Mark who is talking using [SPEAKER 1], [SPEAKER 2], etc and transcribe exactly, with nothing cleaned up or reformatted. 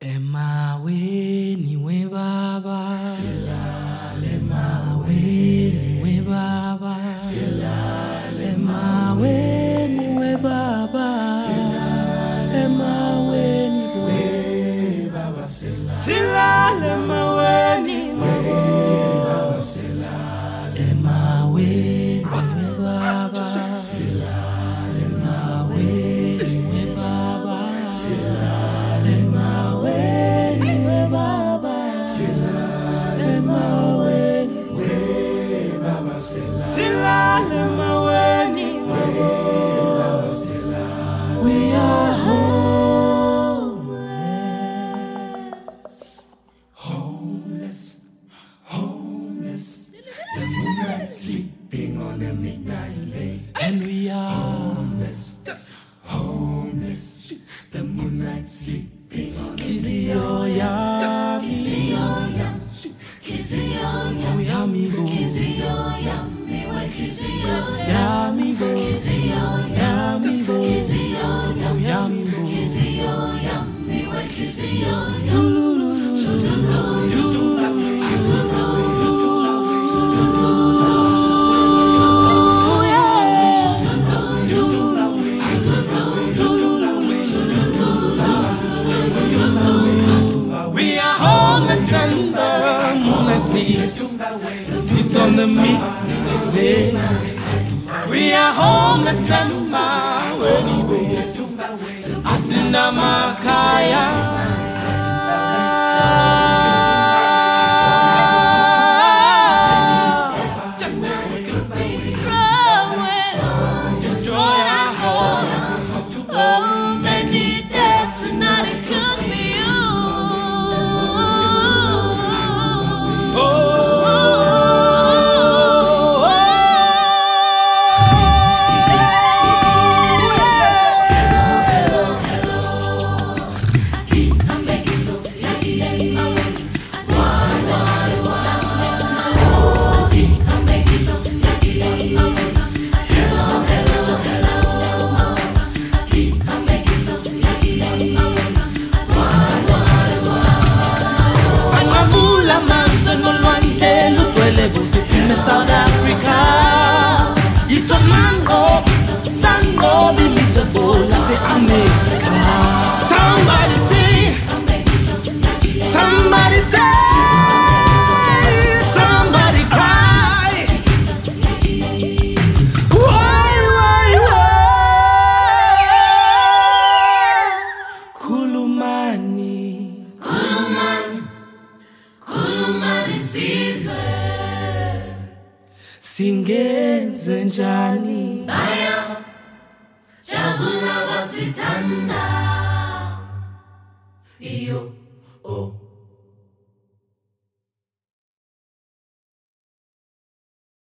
[SPEAKER 1] Emaweni we baba silale maweni we baba silale maweni we baba silale maweni we baba silale maweni we baba silale maweni we baba silale maweni we baba silale maweni we baba silale maweni we baba silale maweni we baba silale. We are homeless, homeless, homeless. The moonlight sleeping on the midnight lake, and we are homeless, homeless. The moonlight sleeping on the midnight lake. And we are me go. Yeah, me go. Yeah, me go. Yeah, me go. Tululu, tululu, tululu. We are homeless and the moonlight sleeps, sleeps on the midnight lake. We are homeless and my wedding ways, Asinda Makaya. South Africa, it's a mango, sango, be miserable. I say America. Somebody say, somebody say, somebody cry. Why, why, why? Kulumani,
[SPEAKER 2] Kuluman, Kulumani season.
[SPEAKER 1] Singenze njani
[SPEAKER 2] Baya Jabula wasitanda Iyo oh